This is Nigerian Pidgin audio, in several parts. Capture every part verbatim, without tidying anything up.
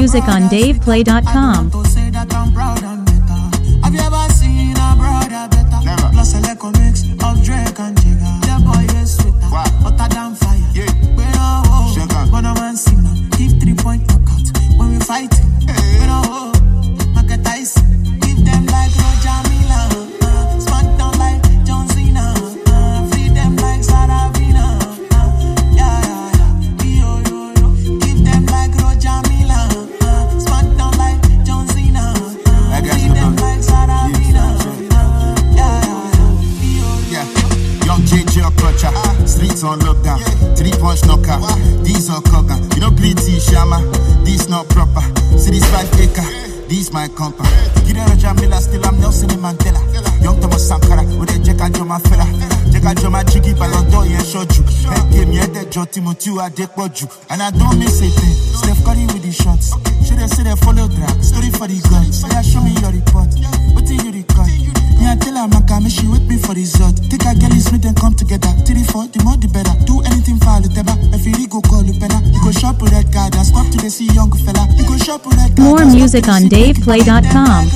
music on dave play dot com. To say that I'm proud and better. Have you ever seen a brother better? Never. Plus a little mix of Drake and Jigga. The boy is sweeter, Wow. hotter than fire. Yeah. We don't hold, Shake on. but no man see no. Keep three point knockout when we fighting. Hey. We don't hold, Mike Tyson. Keep them like Roger Miller. Uh, Smackdown like John Cena. Uh, feed them like Saravina. Uh, yeah, yeah, yeah. Yo, yo, yo. Keep them like Roger Miller. Uh, Smackdown like John Cena. Uh, Like that, feed them you know. like Saravina. Yeah, Uh, yeah, yeah, yeah. Yo, yo, Yeah, young J J Okocha, streets on lockdown, three punch knockout, these are Kogan, you know pretty Shama, this not proper, see this five acre, this my compa. Give them Roger Miller, still I'm Nelson Mandela, young Thomas Sankara, with a Jack and Joma fella, Jack and Joma Jiggy Balondo, yeah, showed you, head game, yeah, that Joti Mutu, I did what you, and I don't miss a thing, Steph Curry with the shots, should I say they follow drag, story for the guns, yeah, show me your report, what do you record? Yeah, tell her Makami, she wait me for result. Take a girl is and come together. Three, four, the more the better. Do anything for the teba. If you go call you penna, you go shop with that card and stop to the see young fella. You go shop with that card. More music on dave play dot com.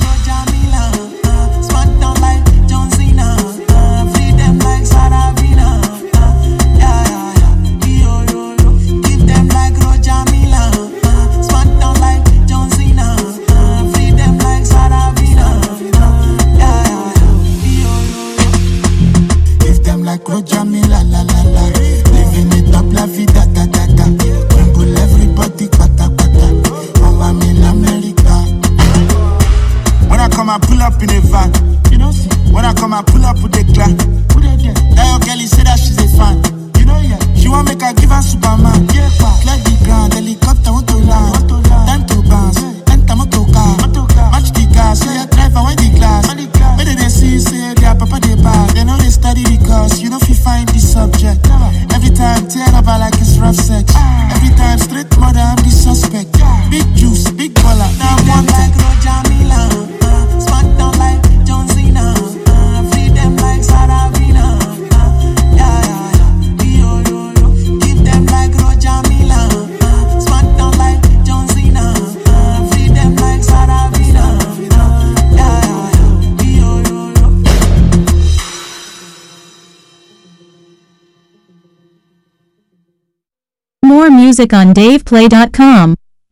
Smackdown like John Cena. Uh, feed them like Saravina. Uh, yeah, yeah, yeah. Yo, yo, yo. Keep them like Roger Miller. Uh, Smackdown like John Cena. Uh, feed them like Saravina. Uh, yeah, yeah, yeah. Yo, yo, yo. Give them like Roger Miller, la la la. Living it up, la vida, da da da. Crumble everybody, pata pata. Mama, me in America. When I come, I pull up in a van. You know, see. When I come, I pull up with a clan. Put it there. That your girl, say that she's a fan. You know, yeah. She want make her give her Superman. Yeah, pa. Clear the ground, helicopter want to land. Want to land. Time to bounce. Yeah. Enter motor car. Motor car. Match the gas. So you drive away the glass. The glass. When they see, say their papa they bad. They know they study the course. You know if you find the subject. Never. Every time tear up like it's rough sex. Ah. Every time straight mother, I'm the suspect. Yeah. Big juice, big baller. Now one like Roger Miller. Smackdown like John Cena. Uh, feed them like Saravina. Uh, yeah, yeah, yeah. Yo, yo, yo. Keep them like Roger Miller. Uh, Smackdown like John Cena. Uh, feed them like Saravina. Uh, yeah, yeah, yeah. Yo, yo, yo. More music on dave play dot com.